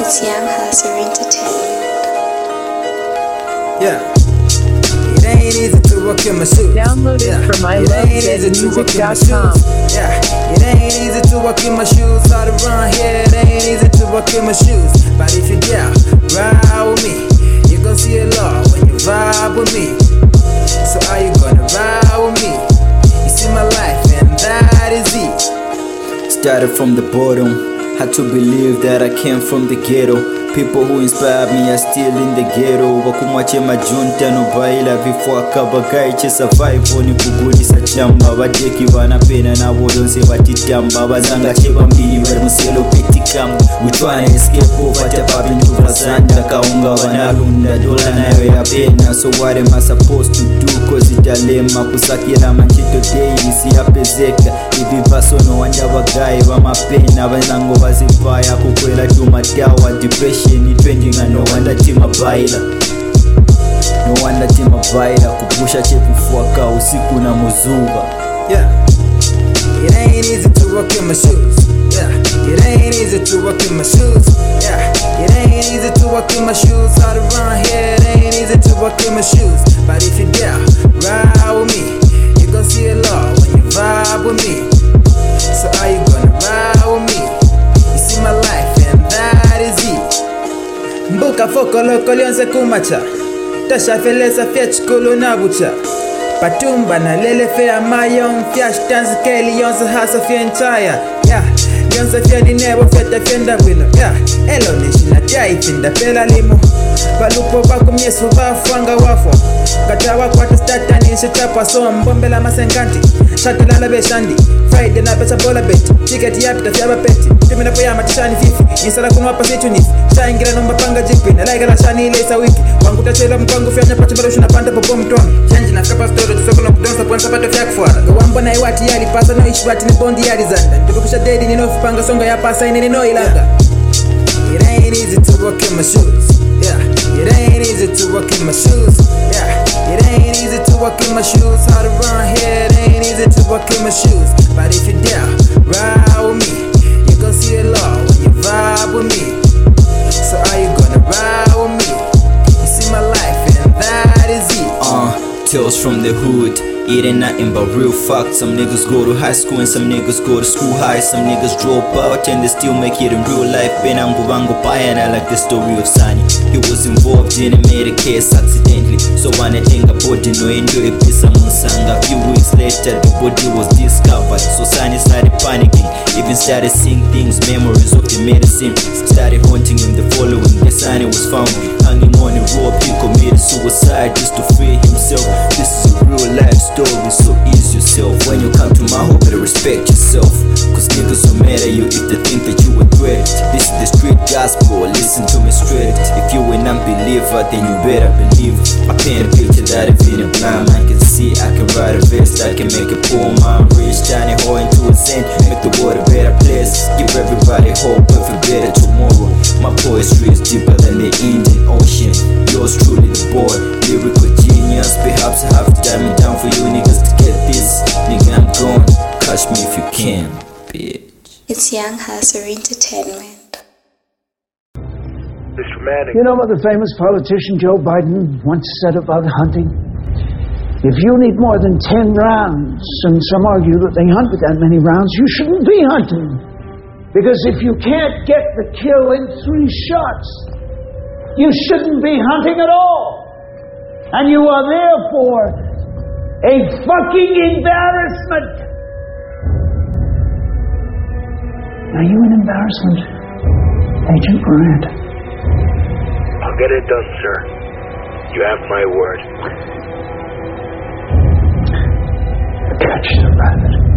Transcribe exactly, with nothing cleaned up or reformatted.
It's Young Hustler Entertainment. Yeah. It ain't easy to walk in my shoes. Download it yeah. from my It love ain't easy to walk in my music dot com. shoes. Yeah. It ain't easy to walk in my shoes. All around here, it ain't easy to walk in my shoes. But if you dare ride with me, you gon' see a lot when you vibe with me. So are you gonna ride with me? You see my life and that is it. Started from the bottom, had to believe that I came from the ghetto. People who inspired me are still in the ghetto. Wakumwache majunta no baila before akabagai che survive ni kugulisa chamba. Bajeki banapena na wodonse batitamba. Bazanga cheba mbili bari muselo petikam. We tryna escape poverty babin to Bazanda. Kaunga wanalunda dola nayo ya pena. So what am I supposed to do? Cause italema kusakira manchito daily siyapezeka. Ivi vaso no wanja bagai bamapena. Banango bazipaya kukwela tumatawa depression. Trending and no wonder tima baila No wonder tima baila Kupusha chepi fuaka usiku na muzuba. Yeah. It ain't easy to walk in my shoes. Yeah. It ain't easy to walk in my shoes. Yeah. It ain't easy to walk in my shoes. All around here it ain't easy to walk in my shoes. But if you dare ride with me, you gon' see a lot when you vibe with me. So are you gonna ride with me? You see my life and that is it. Mbuka foko loko lionse kumacha Tasha felesa fia chikulu na bucha Patumba na lele fea mayon Fia shitanzi keli yonse hasa fia nchaya Yeah, yonse fia dinebo fia tafenda wino Yeah, elo nishi na jai finda pela limo Balupo bako myesu bafuanga wafwa Gatawa kwa testata nishe chapa So mbombe la masenganti Shati lala beshandi Friday na becha bola beti Ticket yapi tafia peti Tumi na poya matishani fifi Insala kunwa pasitu nifi Shaingira nomba panga jipi Na laika la shani ile isa wiki Wangu tachela mkwangu fianya pachi bado shuna panda popo mtoni Chanji na fika pastoro tusoko na kudonsa Pwansa pato fya kufuara Gawambo na iwati yali pasa no ishwati ni bondi yali zanda Tukukusha dedi ni nofi panga songa ya pasa ini ni no ilanga. It ain't easy to walk in my shoes. Yeah. It ain't easy to walk in my shoes. Yeah. It ain't easy to walk in my shoes. All around here it ain't easy to walk in my shoes. But if you dare ride with me, you gon' see a lot when you vibe with me. So are you gonna ride with me? You see my life and that is it. Uh, tales from the hood. It ain't nothing but real facts. Some niggas go to high school and some niggas go to school high. Some niggas drop out and they still make it in real life. Benangu bango paya and I like the story of Sunny. He was involved in a murder case accidentally. So when I think about it, no endo ebisa munsanga. Few weeks later the body was discovered. So Sunny started panicking. Even started seeing things, memories of the medicine. Started haunting him the following day. Sunny was found hanging on a rope. He committed suicide just to free himself. This is a real life story, so ease yourself. When you come to my home, better respect yourself. Cause niggas will matter you if they think that you a threat. This is the street gospel, listen to me straight. If you an unbeliever, then you better believe. I paint a picture that if in a blind man can see. I can write a verse that can make a poor man rich. Tiny hole into a saint, make the world a better place. Give everybody hope of a better tomorrow. My poetry is deeper than the Indian Ocean. Yours truly the boy, lyrical genius. Perhaps I have to dive me down for you niggas to get this. Nigga, I'm gone. Catch me if you can, bitch. It's Young Hustler Entertainment. You know what the famous politician Joe Biden once said about hunting? If you need more than ten rounds, and some argue that they hunt with that many rounds, you shouldn't be hunting. Because if you can't get the kill in three shots, you shouldn't be hunting at all. And you are therefore a fucking embarrassment. Are you an embarrassment, Agent Grant? I'll get it done, sir. You have my word. Catch the rabbit.